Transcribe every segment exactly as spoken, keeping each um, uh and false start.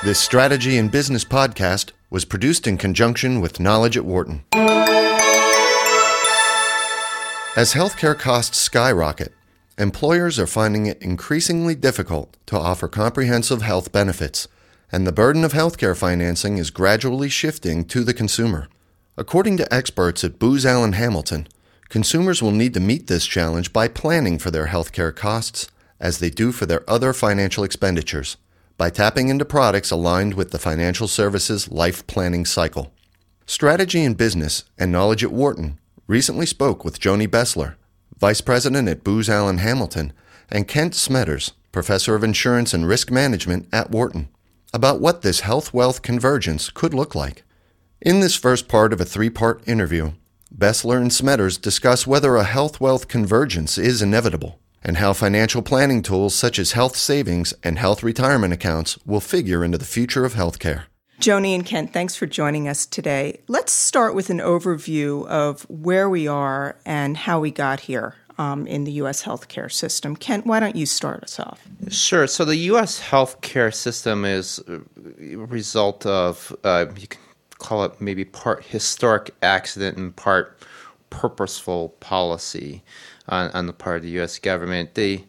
This Strategy in Business podcast was produced in conjunction with Knowledge at Wharton. As healthcare costs skyrocket, employers are finding it increasingly difficult to offer comprehensive health benefits, and the burden of healthcare financing is gradually shifting to the consumer. According to experts at Booz Allen Hamilton, consumers will need to meet this challenge by planning for their healthcare costs as they do for their other financial expenditures, by tapping into products aligned with the financial services life planning cycle. Strategy in Business and Knowledge at Wharton recently spoke with Joni Bessler, Vice President at Booz Allen Hamilton, and Kent Smetters, Professor of Insurance and Risk Management at Wharton, about what this health-wealth convergence could look like. In this first part of a three-part interview, Bessler and Smetters discuss whether a health-wealth convergence is inevitable, and how financial planning tools such as health savings and health retirement accounts will figure into the future of healthcare. Joni and Kent, thanks for joining us today. Let's start with an overview of where we are and how we got here um, in the U S healthcare system. Kent, why don't you start us off? Sure. So the U S healthcare system is a result of, uh, you can call it maybe part historic accident and part purposeful policy on, on the part of the U S government. They,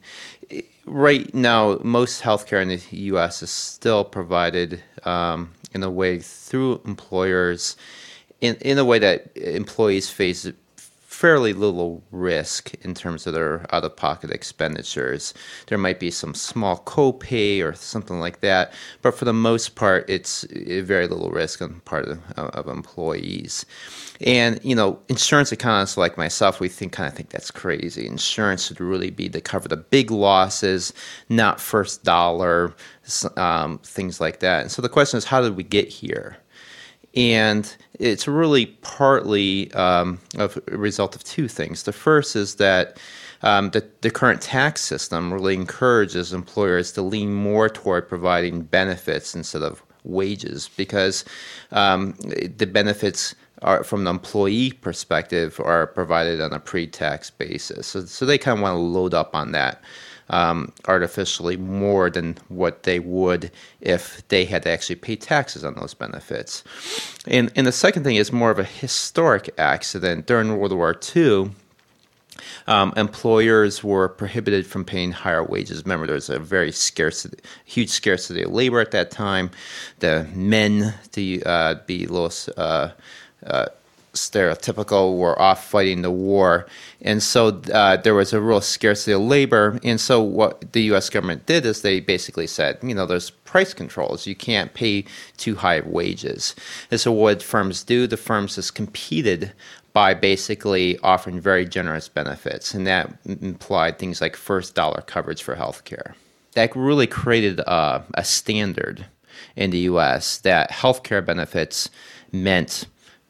right now, most healthcare in the U S is still provided um, in a way through employers, in, in a way that employees face fairly little risk in terms of their out-of-pocket expenditures. There might be some small copay or something like that, but for the most part, it's very little risk on the part of, of employees. And, you know, insurance economists like myself, we think kind of think that's crazy. Insurance should really be to cover the big losses, not first dollar, um, things like that. And so the question is, how did we get here? And it's really partly um, a result of two things. The first is that um, the, the current tax system really encourages employers to lean more toward providing benefits instead of wages, because um, the benefits are, from the employee perspective, are provided on a pre-tax basis. So, so they kind of want to load up on that um, artificially more than what they would if they had to actually pay taxes on those benefits. And, and the second thing is more of a historic accident. During World War Two, Um, employers were prohibited from paying higher wages. Remember, there was a very scarcity, huge scarcity of labor at that time. The men, to uh, be a little uh, uh, stereotypical, were off fighting the war. And so uh, there was a real scarcity of labor. And so what the U S government did is they basically said, you know, there's price controls. You can't pay too high of wages. And so what firms do, the firms just competed by basically offering very generous benefits, and that implied things like first dollar coverage for healthcare. That really created a, a standard in the U S that healthcare benefits meant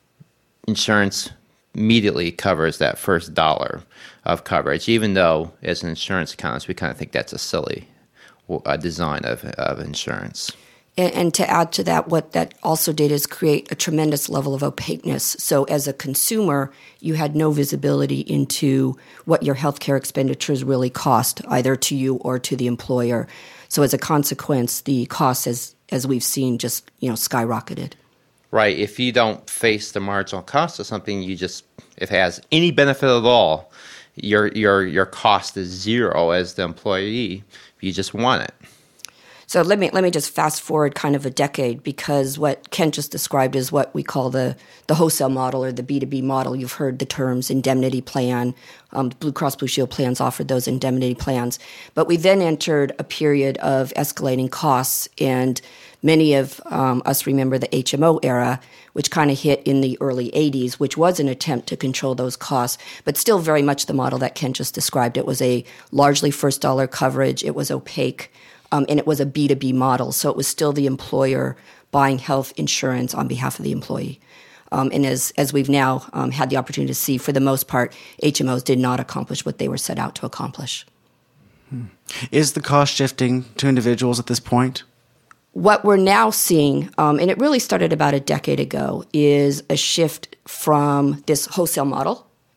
insurance immediately covers that first dollar of coverage, even though as an insurance economist, we kind of think that's a silly uh, design of, of insurance. And, and to add to that, what that also did is create a tremendous level of opaqueness. So as a consumer, you had no visibility into what your healthcare expenditures really cost, either to you or to the employer. So as a consequence, the costs, as as we've seen, just you know skyrocketed. Right. If you don't face the marginal cost of something, you just, if it has any benefit at all, your your your cost is zero as the employee. You just want it. So let me let me just fast forward kind of a decade, because what Kent just described is what we call the, the wholesale model or the B two B model. You've heard the terms indemnity plan. Um, Blue Cross Blue Shield plans offered those indemnity plans. But we then entered a period of escalating costs, and many of um, us remember the H M O era, which kind of hit in the early eighties, which was an attempt to control those costs, but still very much the model that Kent just described. It was a largely first dollar coverage. It was opaque. Um, and it was a B two B model, so it was still the employer buying health insurance on behalf of the employee. Um, and as as we've now um, had the opportunity to see, for the most part, H M Os did not accomplish what they were set out to accomplish. Hmm. Is the cost shifting to individuals at this point? What we're now seeing, um, and it really started about a decade ago, is a shift from this wholesale model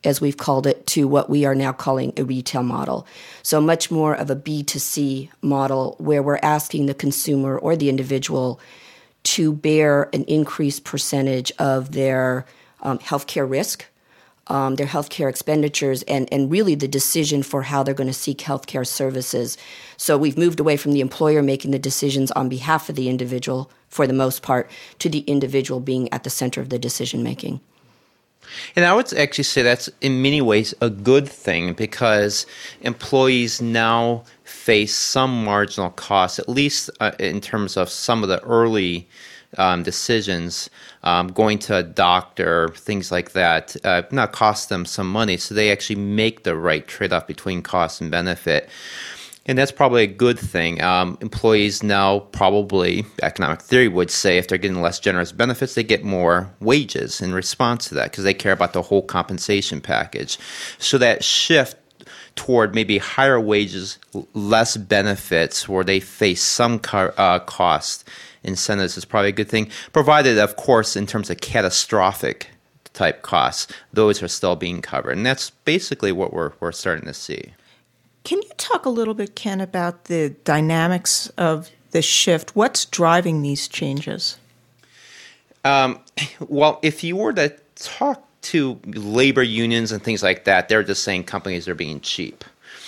as we've called it, to what we are now calling a retail model. So much more of a B two C model where we're asking the consumer or the individual to bear an increased percentage of their um, healthcare risk, um, their healthcare expenditures, and, and really the decision for how they're going to seek healthcare services. So we've moved away from the employer making the decisions on behalf of the individual, for the most part, to the individual being at the center of the decision making. And I would actually say that's in many ways a good thing, because employees now face some marginal costs, at least uh, in terms of some of the early um, decisions, um, going to a doctor, things like that, uh, not cost them some money. So they actually make the right trade-off between cost and benefit. And that's probably a good thing. Um, employees now probably, economic theory would say, if they're getting less generous benefits, they get more wages in response to that because they care about the whole compensation package. So that shift toward maybe higher wages, less benefits, where they face some car, uh, cost incentives is probably a good thing, provided, of course, in terms of catastrophic type costs, those are still being covered. And that's basically what we're we're starting to see. Can you talk a little bit, Ken, about the dynamics of the shift? What's driving these changes? Um, well, if you were to talk to labor unions and things like that, they're just saying companies are being cheap.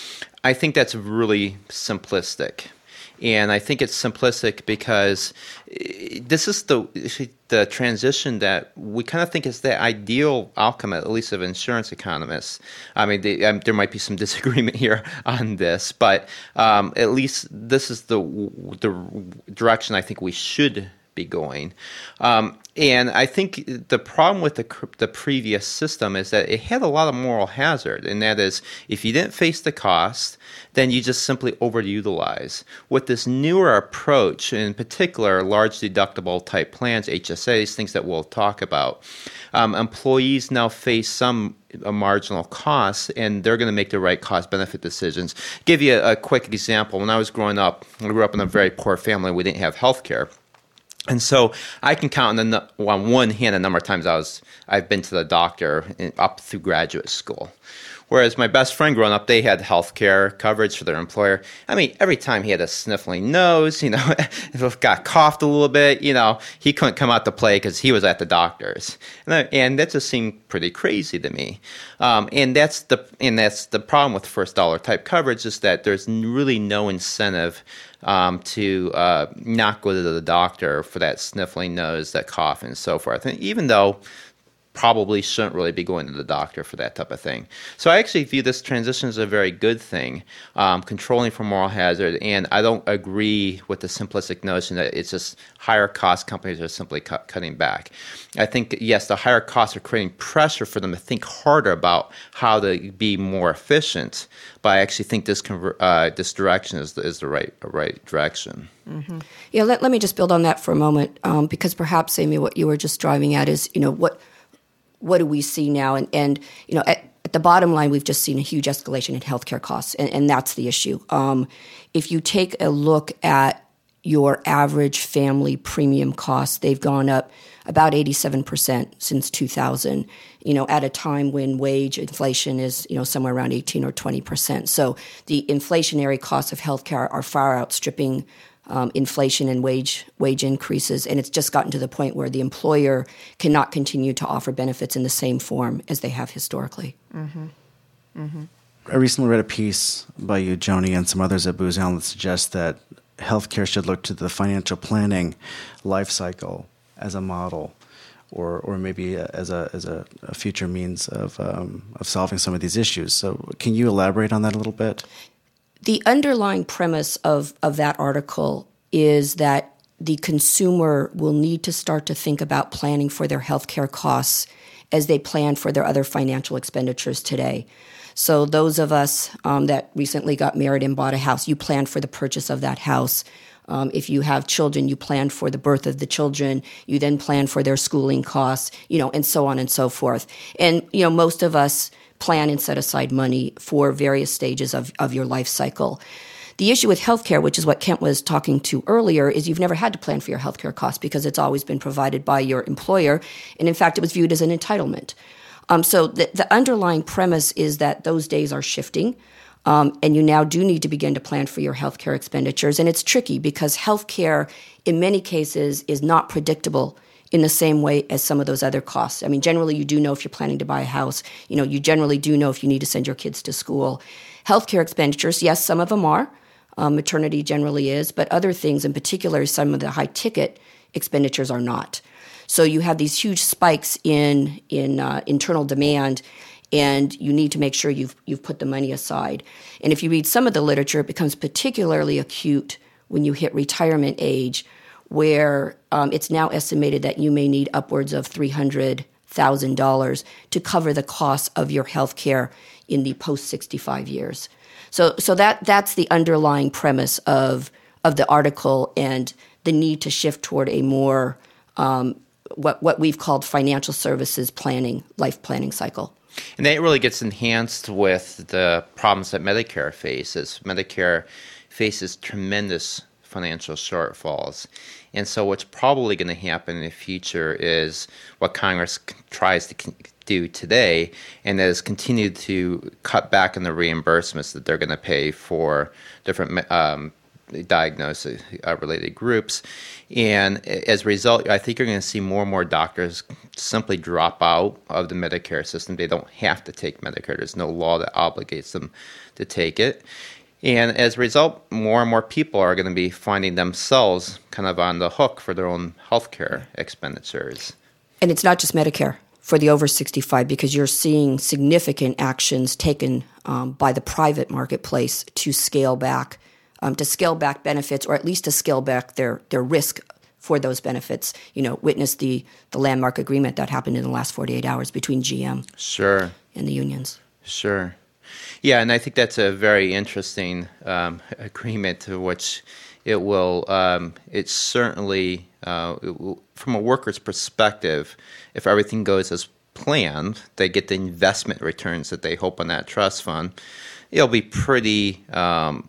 I think that's really simplistic. And I think it's simplistic because this is the the transition that we kind of think is the ideal outcome, at least of insurance economists. I mean, they, um, there might be some disagreement here on this, but um, at least this is the the direction I think we should be going. Um, and I think the problem with the the previous system is that it had a lot of moral hazard, and that is, if you didn't face the cost, then you just simply overutilize. With this newer approach, in particular, large deductible type plans, H S As, things that we'll talk about, um, employees now face some uh, marginal costs, and they're going to make the right cost-benefit decisions. Give you a, a quick example. When I was growing up, I grew up in a very poor family. We didn't have health care. And so I can count on, the, on one hand the number of times I was, I've been to the doctor in, up through graduate school. Whereas my best friend growing up, they had health care coverage for their employer. I mean, every time he had a sniffling nose, you know, got coughed a little bit, you know, he couldn't come out to play because he was at the doctor's. And, I, and that just seemed pretty crazy to me. Um, and that's the and that's the problem with first dollar type coverage, is that there's really no incentive um, to uh, not go to the doctor for that sniffling nose, that cough, and so forth. And even though probably shouldn't really be going to the doctor for that type of thing. So I actually view this transition as a very good thing, um, controlling for moral hazard, and I don't agree with the simplistic notion that it's just higher cost companies are simply cut, cutting back. I think, yes, the higher costs are creating pressure for them to think harder about how to be more efficient, but I actually think this conver- uh, this direction is the, is the right right direction. Mm-hmm. Yeah, let, let me just build on that for a moment, um, because perhaps, Amy, what you were just driving at is, you know, what what do we see now? And, and you know, at, at the bottom line, we've just seen a huge escalation in healthcare costs, and, and that's the issue. Um, if you take a look at your average family premium costs, they've gone up about eighty-seven percent since two thousand, you know, at a time when wage inflation is, you know, somewhere around eighteen or twenty percent. So the inflationary costs of healthcare are far outstripping Um, inflation and wage wage increases, and it's just gotten to the point where the employer cannot continue to offer benefits in the same form as they have historically. Mm-hmm. Mm-hmm. I recently read a piece by you, Joni, and some others at Booz Allen that suggests that healthcare should look to the financial planning life cycle as a model, or or maybe as a as a, a future means of um, of solving some of these issues. So, can you elaborate on that a little bit? The underlying premise of, of that article is that the consumer will need to start to think about planning for their healthcare costs as they plan for their other financial expenditures today. So those of us um, that recently got married and bought a house, you plan for the purchase of that house. Um, if you have children, you plan for the birth of the children. You then plan for their schooling costs, you know, and so on and so forth. And, you know, most of us plan and set aside money for various stages of, of your life cycle. The issue with healthcare, which is what Kent was talking to earlier, is you've never had to plan for your healthcare costs because it's always been provided by your employer. And in fact, it was viewed as an entitlement. Um, so the, the underlying premise is that those days are shifting, um, and you now do need to begin to plan for your healthcare expenditures. And it's tricky because healthcare, in many cases, is not predictable in the same way as some of those other costs. I mean, generally, you do know if you're planning to buy a house. You know, you generally do know if you need to send your kids to school. Healthcare expenditures, yes, some of them are. Um, maternity generally is, but other things, in particular, some of the high-ticket expenditures are not. So you have these huge spikes in in uh, internal demand, and you need to make sure you've you've put the money aside. And if you read some of the literature, it becomes particularly acute when you hit retirement age, where um, it's now estimated that you may need upwards of three hundred thousand dollars to cover the costs of your health care in the post sixty-five years. So so that that's the underlying premise of of the article and the need to shift toward a more um, what what we've called financial services planning, life planning cycle. And that really gets enhanced with the problems that Medicare faces. Medicare faces tremendous financial shortfalls. And so what's probably going to happen in the future is what Congress tries to do today, and that is continue to cut back on the reimbursements that they're going to pay for different um, diagnosis-related uh, groups. And as a result, I think you're going to see more and more doctors simply drop out of the Medicare system. They don't have to take Medicare. There's no law that obligates them to take it. And as a result, more and more people are going to be finding themselves kind of on the hook for their own healthcare expenditures. And it's not just Medicare for the over sixty-five, because you're seeing significant actions taken um, by the private marketplace to scale back, um, to scale back benefits, or at least to scale back their, their risk for those benefits. You know, witness the, the landmark agreement that happened in the last forty-eight hours between G M sure. and the unions. Sure. Yeah, and I think that's a very interesting um, agreement to which it will, um, it's certainly, uh, it will, from a worker's perspective, if everything goes as planned, they get the investment returns that they hope on that trust fund, it'll be pretty um,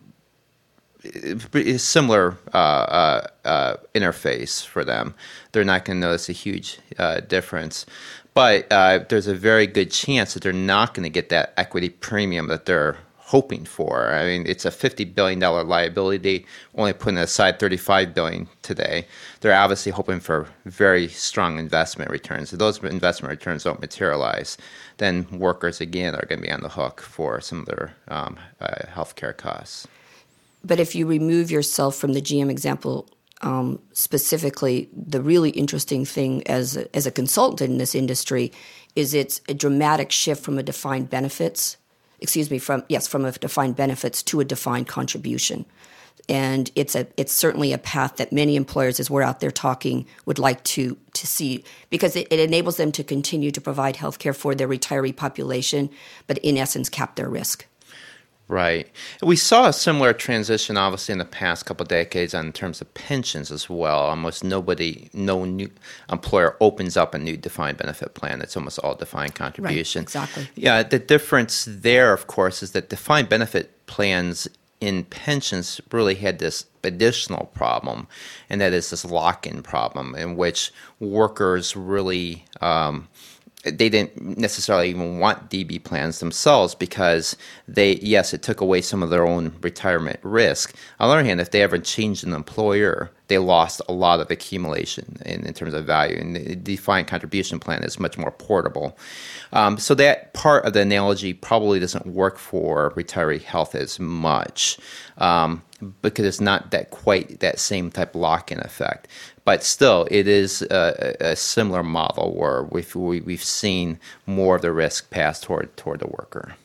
similar uh, uh, uh, interface for them. They're not going to notice a huge uh, difference. But uh, there's a very good chance that they're not going to get that equity premium that they're hoping for. I mean, it's a fifty billion dollars liability, only putting aside thirty-five billion dollars today. They're obviously hoping for very strong investment returns. If those investment returns don't materialize, then workers, again, are going to be on the hook for some of their um, uh, health care costs. But if you remove yourself from the G M example, Um, specifically, the really interesting thing as a, as a consultant in this industry is it's a dramatic shift from a defined benefits, excuse me, from yes, from a defined benefits to a defined contribution, and it's a it's certainly a path that many employers, as we're out there talking, would like to to see, because it, it enables them to continue to provide health care for their retiree population, but in essence cap their risk. Right. We saw a similar transition, obviously, in the past couple of decades in terms of pensions as well. Almost nobody, no new employer opens up a new defined benefit plan. It's almost all defined contribution. Right, exactly. Yeah, the difference there, of course, is that defined benefit plans in pensions really had this additional problem, and that is this lock-in problem in which workers really um, – they didn't necessarily even want D B plans themselves because they, yes, it took away some of their own retirement risk. On the other hand, if they ever changed an employer, they lost a lot of accumulation in, in terms of value. And the defined contribution plan is much more portable. Um, so that part of the analogy probably doesn't work for retiree health as much um, because it's not that quite that same type of lock-in effect. But still, it is a, a similar model where we've, we, we've seen more of the risk pass toward toward the worker.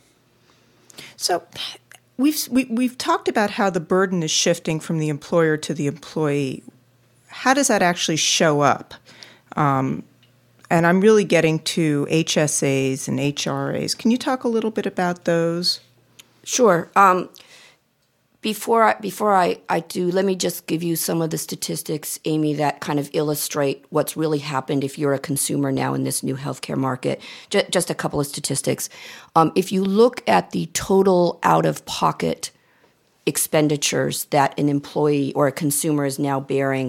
So we've we, we've talked about how the burden is shifting from the employer to the employee. How does that actually show up? Um, and I'm really getting to H S As and H R As. Can you talk a little bit about those? Sure. Um, Before I, before I, I do, let me just give you some of the statistics, Amy, that kind of illustrate what's really happened if you're a consumer now in this new healthcare market. Just, just a couple of statistics. Um, if you look at the total out-of-pocket expenditures that an employee or a consumer is now bearing,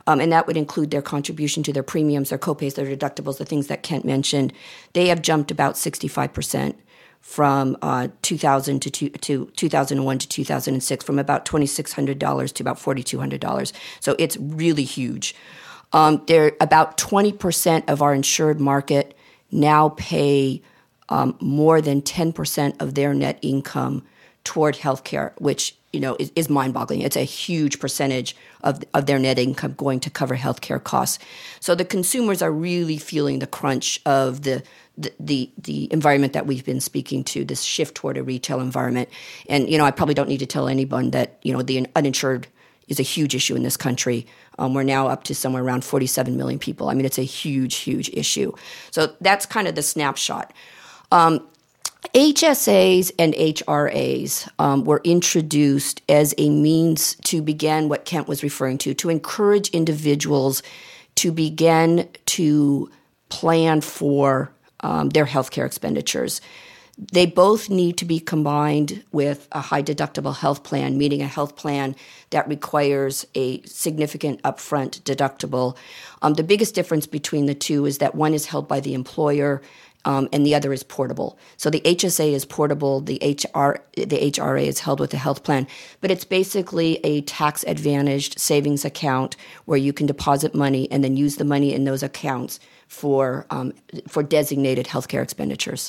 Um, and that would include their contribution to their premiums, their copays, their deductibles, the things that Kent mentioned. They have jumped about sixty-five percent from uh, two thousand to, two, to two thousand one to two thousand six, from about twenty-six hundred dollars to about forty-two hundred dollars. So it's really huge. Um, they're about twenty percent of our insured market now pay um, more than ten percent of their net income toward healthcare, which, you know, is, is mind-boggling. It's a huge percentage of of their net income going to cover healthcare costs. So the consumers are really feeling the crunch of the the the, the environment that we've been speaking to, this shift toward a retail environment. And, you know, I probably don't need to tell anyone that, you know, the uninsured is a huge issue in this country. Um, we're now up to somewhere around forty-seven million people. I mean, it's a huge, huge issue. So that's kind of the snapshot. Um, H S As and H R As um, were introduced as a means to begin what Kent was referring to, to encourage individuals to begin to plan for um, their healthcare expenditures. They both need to be combined with a high deductible health plan, meaning a health plan that requires a significant upfront deductible. Um, the biggest difference between the two is that one is held by the employer Um, and the other is portable. So the H S A is portable, the H R, the H R A is held with a health plan, but it's basically a tax-advantaged savings account where you can deposit money and then use the money in those accounts for um, for designated healthcare expenditures.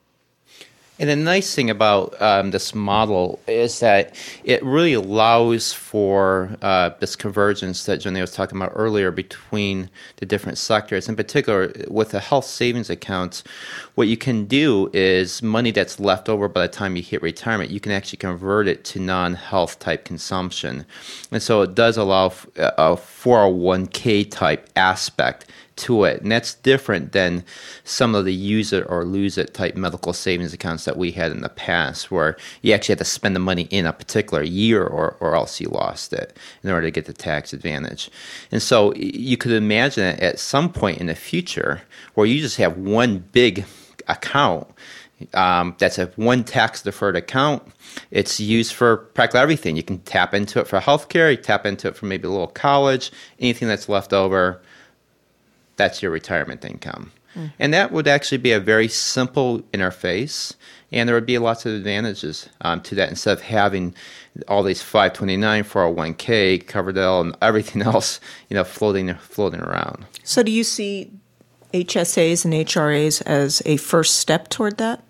And the nice thing about um, this model is that it really allows for uh, this convergence that Jenny was talking about earlier between the different sectors. In particular, with the health savings accounts, what you can do is money that's left over by the time you hit retirement, you can actually convert it to non-health type consumption. And so it does allow a four oh one k type aspect to it. And that's different than some of the use it or lose it type medical savings accounts that we had in the past, where you actually had to spend the money in a particular year or, or else you lost it in order to get the tax advantage. And so you could imagine it at some point in the future where you just have one big account um, that's a one tax deferred account. It's used for practically everything. You can tap into it for healthcare, you tap into it for maybe a little college, anything that's left over. That's your retirement income. Mm. And that would actually be a very simple interface, and there would be lots of advantages um, to that instead of having all these five twenty-nine, four oh one k, Coverdell, and everything else, you know, floating floating around. So do you see H S As and H R As as a first step toward that?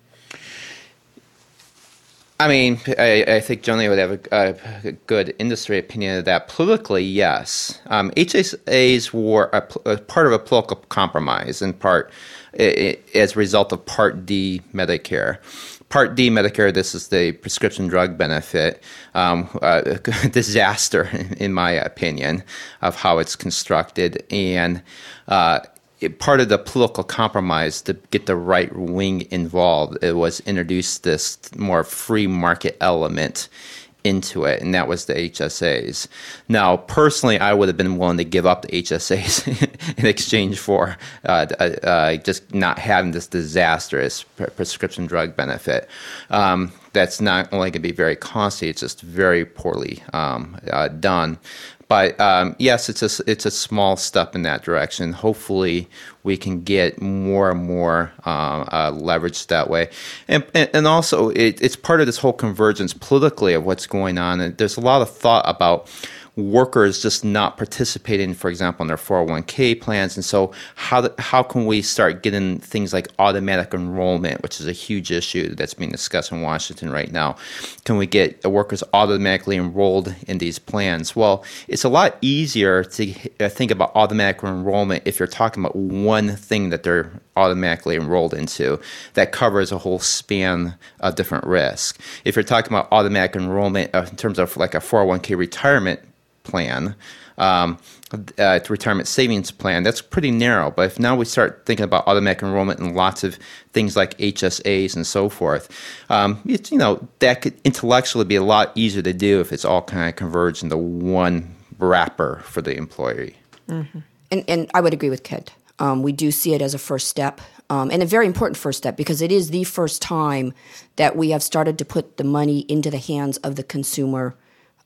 I mean, I, I think Johnny would have a, a good industry opinion of that. Politically, yes. Um, H S As were a, a part of a political compromise, in part it, it, as a result of Part D Medicare. Part D Medicare, this is the prescription drug benefit, um, a disaster, in my opinion, of how it's constructed. And uh, it, part of the political compromise to get the right wing involved, it was introduced this more free market element into it, and that was the H S As. Now, personally, I would have been willing to give up the H S As in exchange for uh, uh, just not having this disastrous prescription drug benefit. Um, that's not only going to be very costly, it's just very poorly um, uh, done. But um, yes, it's a it's a small step in that direction. Hopefully, we can get more and more uh, uh, leverage that way, and and, and also it, it's part of this whole convergence politically of what's going on. And there's a lot of thought about workers just not participating, for example, in their four oh one k plans. And so how the, how can we start getting things like automatic enrollment, which is a huge issue that's being discussed in Washington right now? Can we get workers automatically enrolled in these plans? Well, it's a lot easier to think about automatic enrollment if you're talking about one thing that they're automatically enrolled into that covers a whole span of different risks. If you're talking about automatic enrollment in terms of like a four oh one k retirement plan, um, uh, retirement savings plan, that's pretty narrow. But if now we start thinking about automatic enrollment and lots of things like H S As and so forth, um, it's, you know, that could intellectually be a lot easier to do if it's all kind of converged into one wrapper for the employee. Mm-hmm. And, and I would agree with Kent. Um, we do see it as a first step, um, and a very important first step, because it is the first time that we have started to put the money into the hands of the consumer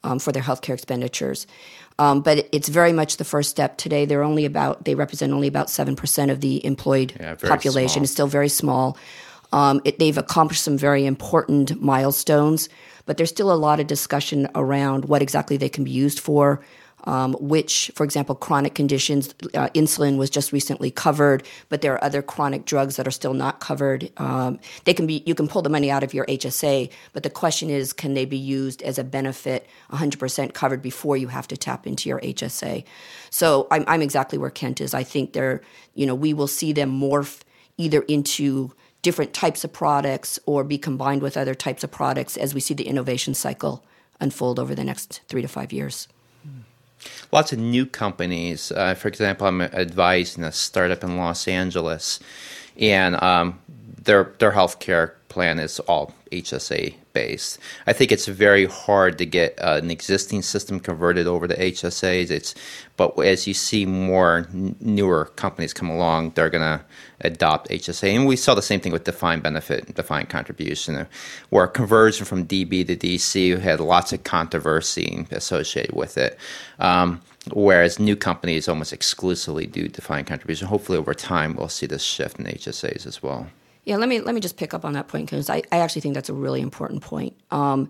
um, for their healthcare expenditures. Um, but it's very much the first step. Today, they're only about they represent only about seven percent of the employed yeah, very population. Small. It's still very small. Um, it, they've accomplished some very important milestones, but there's still a lot of discussion around what exactly they can be used for. Um, which, for example, chronic conditions, uh, insulin was just recently covered, but there are other chronic drugs that are still not covered. Um, they can be, you can pull the money out of your H S A, but the question is, can they be used as a benefit, one hundred percent covered before you have to tap into your H S A? So I'm, I'm exactly where Kent is. I think they're, you know, we will see them morph either into different types of products or be combined with other types of products as we see the innovation cycle unfold over the next three to five years. Lots of new companies. Uh, for example, I'm advising a startup in Los Angeles, and um, their their healthcare plan is all H S A based. I think it's very hard to get uh, an existing system converted over to H S As. It's but as you see more n- newer companies come along, they're going to adopt H S A. And we saw the same thing with defined benefit and defined contribution, where conversion from D B to D C had lots of controversy associated with it. Um, whereas new companies almost exclusively do defined contribution. Hopefully over time we'll see this shift in H S As as well. Yeah, let me let me just pick up on that point because I, I actually think that's a really important point. Um,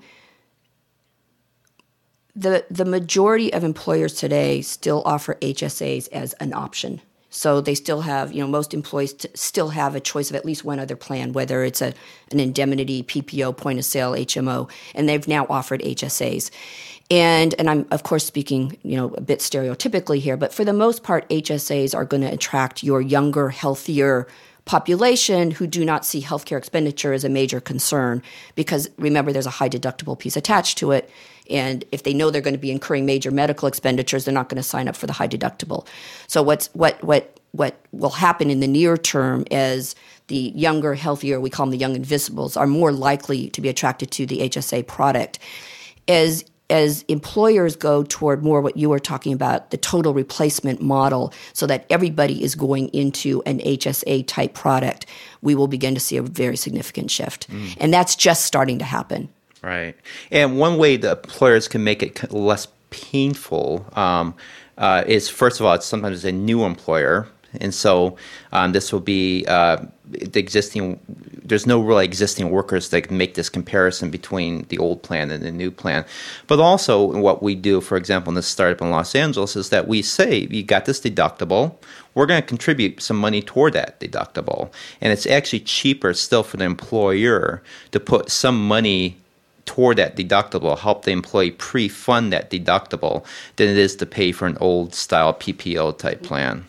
the the majority of employers today still offer H S As as an option. So they still have, you know, most employees t- still have a choice of at least one other plan, whether it's a an indemnity, P P O, point of sale, H M O, and they've now offered H S As. And and I'm, of course, speaking, you know, a bit stereotypically here, but for the most part, H S As are going to attract your younger, healthier population who do not see healthcare expenditure as a major concern because, remember, there's a high deductible piece attached to it. And if they know they're going to be incurring major medical expenditures, they're not going to sign up for the high deductible. So what's what what what will happen in the near term is the younger, healthier, we call them the young invisibles, are more likely to be attracted to the H S A product. As as employers go toward more what you were talking about, the total replacement model, so that everybody is going into an H S A type product, we will begin to see a very significant shift. Mm. And that's just starting to happen. Right. And one way the employers can make it less painful um, uh, is, first of all, it's sometimes a new employer. And so um, this will be uh, the existing, there's no really existing workers that can make this comparison between the old plan and the new plan. But also what we do, for example, in this startup in Los Angeles, is that we say, you got this deductible, we're going to contribute some money toward that deductible. And it's actually cheaper still for the employer to put some money toward that deductible, help the employee pre-fund that deductible, than it is to pay for an old-style P P O type plan.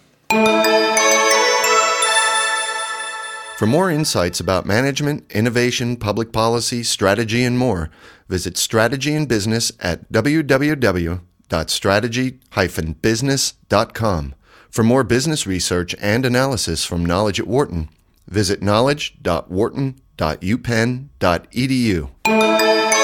For more insights about management, innovation, public policy, strategy, and more, visit Strategy in Business at w w w dot strategy dash business dot com. For more business research and analysis from Knowledge at Wharton, visit knowledge dot wharton dot u penn dot e d u.